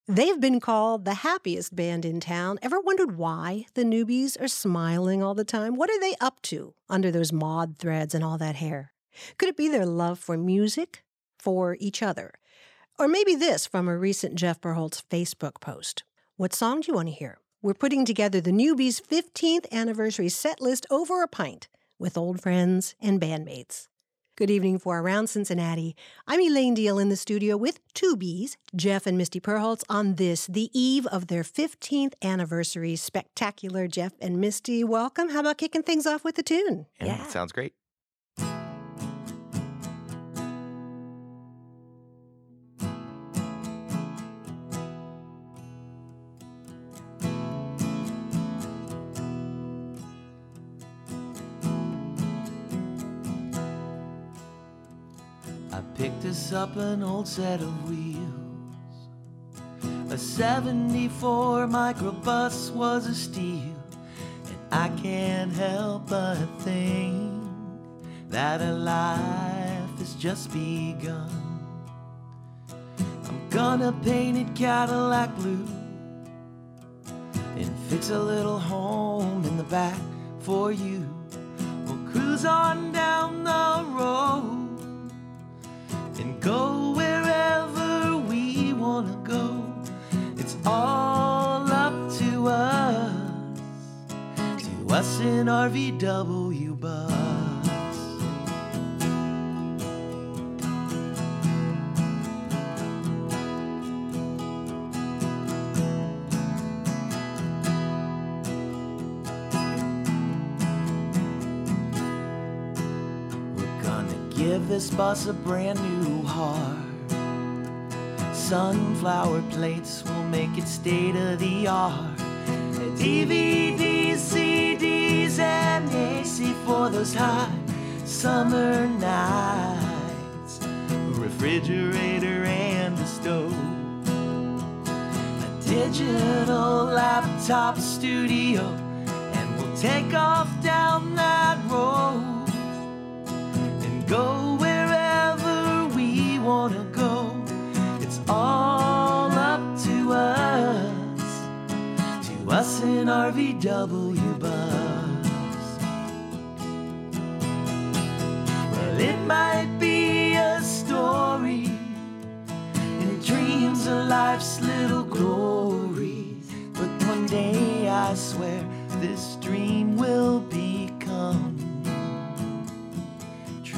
They've been called the happiest band in town. Ever wondered why the newbies are smiling all the time? What are they up to under those mod threads and all that hair? Could it be their love for music, for each other? Or maybe this from a recent Jeff Berholtz Facebook post. What song do you want to hear? We're putting together the newbies' 15th anniversary set list over a pint with old friends and bandmates. Good evening for Around Cincinnati. I'm Elaine Deal in the studio with two Bs, Jeff and Misty Berholtz, on this, the eve of their 15th anniversary spectacular. Jeff and Misty, welcome. How about kicking things off with the tune? Yeah. Sounds great. I picked us up an old set of wheels. A 74 microbus was a steal, and I can't help but think that a life has just begun. I'm gonna paint it Cadillac blue and fix a little home in the back for you. We'll cruise on down the road and go wherever we wanna go. It's all up to us in our VW bus. We're gonna give this bus a brand new heart. Sunflower plates will make it state of the art. DVDs, CDs, and AC for those hot summer nights. A refrigerator and a stove. A digital laptop studio, and we'll take off down that road and go wherever we wanna go. It's all up to us in our VW bus. Well, it might be a story and dreams of life's little glories, but one day I swear this dream will become true.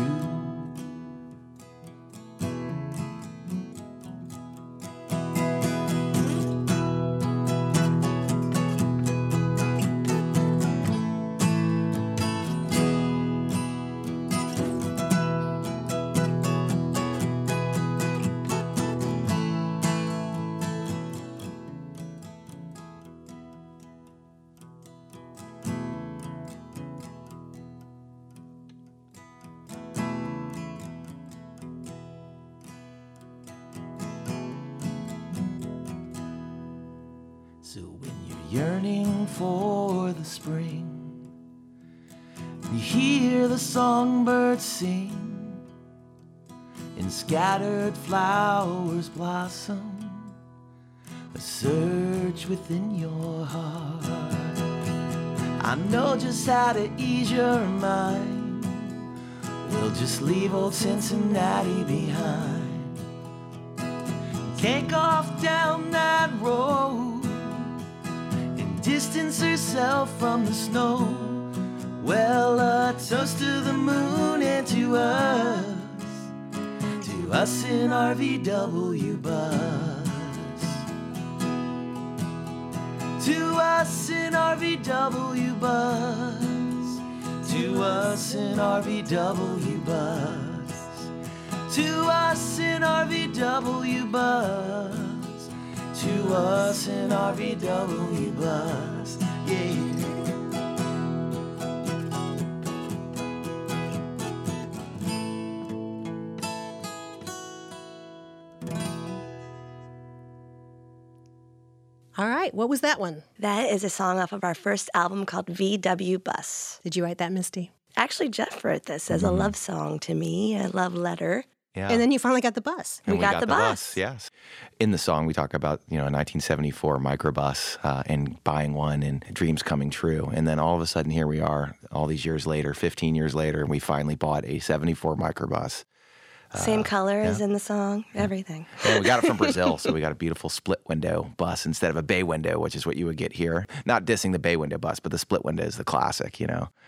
So when you're yearning for the spring, you hear the songbirds sing, and scattered flowers blossom, a surge within your heart. I know just how to ease your mind. We'll just leave old Cincinnati behind, take off down that road, distance herself from the snow. Well, a toast to the moon and to us in our VW bus. To us in our VW bus. To us in our VW bus. To us in our VW bus. To us in our VW bus, yeah. All right, what was that one? That is a song off of our first album called VW Bus. Did you write that, Misty? Actually, Jeff wrote this as a love song to me, a love letter. Yeah. And then you finally got the bus. And we got the bus. Yes. In the song, we talk about, a 1974 microbus and buying one and dreams coming true. And then all of a sudden, here we are, all these years later, 15 years later, and we finally bought a 74 microbus. Same color as in the song, everything. And we got it from Brazil, so we got a beautiful split window bus instead of a bay window, which is what you would get here. Not dissing the bay window bus, but the split window is the classic,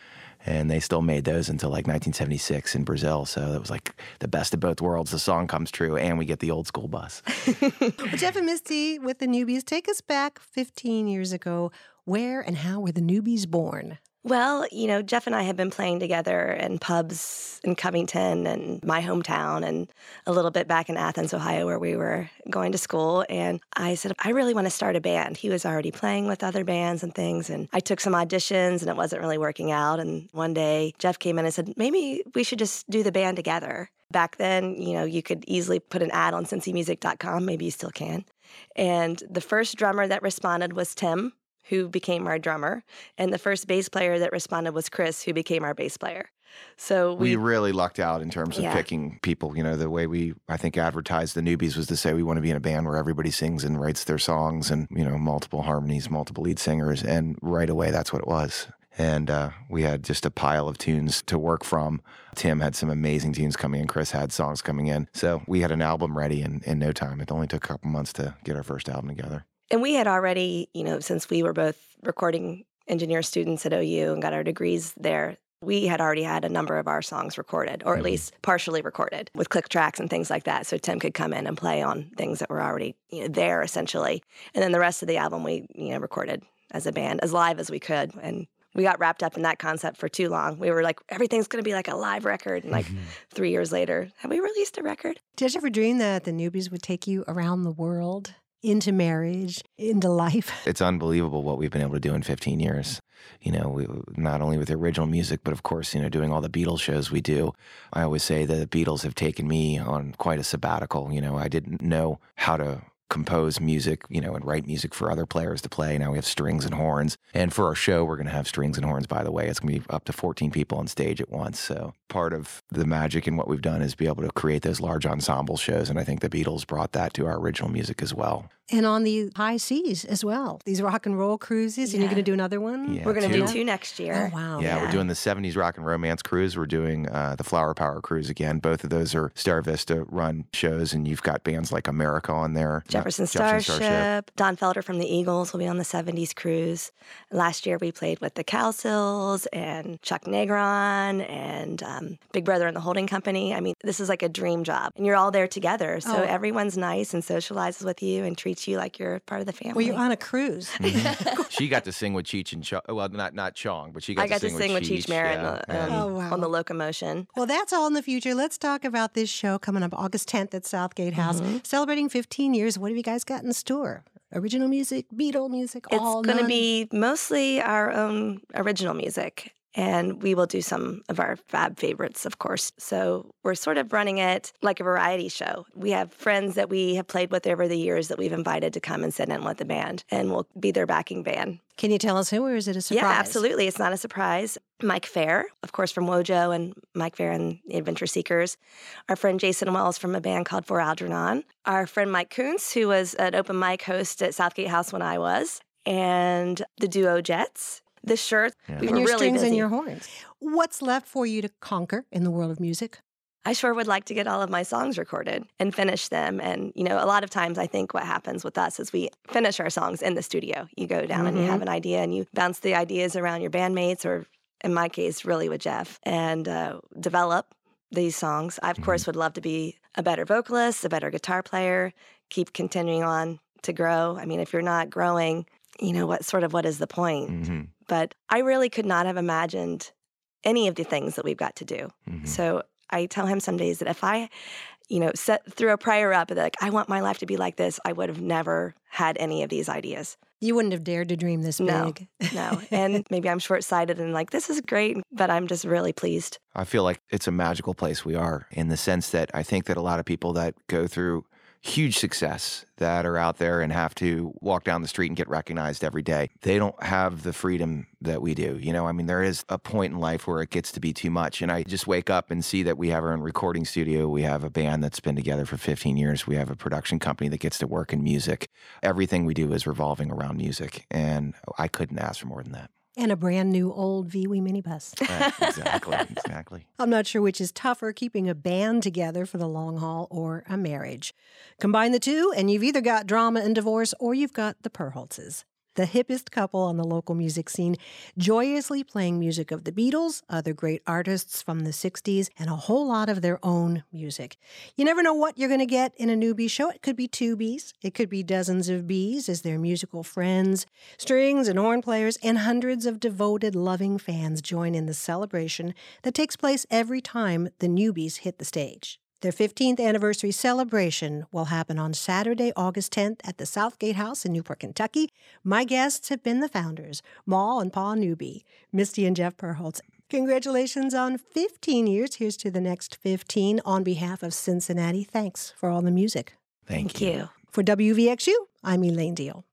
And they still made those until like 1976 in Brazil. So it was like the best of both worlds. The song comes true and we get the old school bus. Well, Jeff and Misty with the Newbies, take us back 15 years ago. Where and how were the Newbies born? Well, Jeff and I have been playing together in pubs in Covington and my hometown and a little bit back in Athens, Ohio, where we were going to school. And I said, I really want to start a band. He was already playing with other bands and things. And I took some auditions and it wasn't really working out. And one day Jeff came in and said, maybe we should just do the band together. Back then, you could easily put an ad on CincyMusic.com. Maybe you still can. And the first drummer that responded was Tim, who became our drummer. And the first bass player that responded was Chris, who became our bass player. So we really lucked out in terms of picking people. The way I think, advertised the Newbies was to say we want to be in a band where everybody sings and writes their songs and, multiple harmonies, multiple lead singers. And right away, that's what it was. And we had just a pile of tunes to work from. Tim had some amazing tunes coming in. Chris had songs coming in. So we had an album ready in no time. It only took a couple months to get our first album together. And we had already, since we were both recording engineer students at OU and got our degrees there, we had already had a number of our songs recorded, or at least partially recorded with click tracks and things like that. So Tim could come in and play on things that were already there, essentially. And then the rest of the album we recorded as a band, as live as we could. And we got wrapped up in that concept for too long. We were like, everything's going to be like a live record. And 3 years later, have we released a record? Did you ever dream that the Newbies would take you around the world? Into marriage, into life. It's unbelievable what we've been able to do in 15 years. We, not only with the original music, but of course, doing all the Beatles shows we do. I always say the Beatles have taken me on quite a sabbatical. I didn't know how to compose music, and write music for other players to play. Now we have strings and horns. And for our show, we're going to have strings and horns, by the way. It's going to be up to 14 people on stage at once. So part of the magic in what we've done is be able to create those large ensemble shows. And I think the Beatles brought that to our original music as well. And on the high seas as well. These rock and roll cruises, and you're going to do another one? Yeah, we're going to do 2 next year. Oh, wow. Yeah, we're doing the 70s Rock and Romance cruise. We're doing the Flower Power cruise again. Both of those are Star Vista run shows, and you've got bands like America on there. Jefferson Starship. Don Felder from the Eagles will be on the 70s cruise. Last year we played with the Cowsills and Chuck Negron and Big Brother and the Holding Company. I mean, this is like a dream job. And you're all there together. So everyone's nice and socializes with you and treats you like you're part of the family. Well, you're on a cruise. She got to sing with Cheech and Chong. Well, not Chong, but she got to sing with Cheech Marin on the Locomotion. Well, that's all in the future. Let's talk about this show coming up August 10th at Southgate House, celebrating 15 years. What have you guys got in store? Original music, Beatle music, all It's going to be mostly our own original music. And we will do some of our fab favorites, of course. So we're sort of running it like a variety show. We have friends that we have played with over the years that we've invited to come and sit in with the band, and we'll be their backing band. Can you tell us who, or is it a surprise? Yeah, absolutely. It's not a surprise. Mike Fair, of course, from Wojo and Mike Fair and the Adventure Seekers. Our friend Jason Wells from a band called For Algernon. Our friend Mike Kuntz, who was an open mic host at Southgate House when I was. And the duo Jets. This shirt, we were and your really strings busy. and your horns. What's left for you to conquer in the world of music? I sure would like to get all of my songs recorded and finish them. And, a lot of times I think what happens with us is we finish our songs in the studio. You go down and you have an idea and you bounce the ideas around your bandmates, or in my case, really with Jeff, and develop these songs. I, of course, would love to be a better vocalist, a better guitar player, keep continuing on to grow. I mean, if you're not growing, what is the point? But I really could not have imagined any of the things that we've got to do. So I tell him some days that if I, threw a prayer up like, I want my life to be like this, I would have never had any of these ideas. You wouldn't have dared to dream this big. No. And maybe I'm short-sighted and like, this is great, but I'm just really pleased. I feel like it's a magical place we are, in the sense that I think that a lot of people that go through huge success that are out there and have to walk down the street and get recognized every day. They don't have the freedom that we do. I mean, there is a point in life where it gets to be too much. And I just wake up and see that we have our own recording studio. We have a band that's been together for 15 years. We have a production company that gets to work in music. Everything we do is revolving around music. And I couldn't ask for more than that. And a brand new old VW minibus. Exactly. I'm not sure which is tougher, keeping a band together for the long haul or a marriage. Combine the two, and you've either got drama and divorce or you've got the Perholtzes, the hippest couple on the local music scene, joyously playing music of the Beatles, other great artists from the 60s, and a whole lot of their own music. You never know what you're going to get in a newbie show. It could be two Bs. It could be dozens of Bs as their musical friends, strings and horn players, and hundreds of devoted, loving fans join in the celebration that takes place every time the newbies hit the stage. Their 15th anniversary celebration will happen on Saturday, August 10th at the Southgate House in Newport, Kentucky. My guests have been the founders, Ma and Pa Newby, Misty and Jeff Perholtz. Congratulations on 15 years. Here's to the next 15 on behalf of Cincinnati. Thanks for all the music. Thank you. For WVXU, I'm Elaine Deal.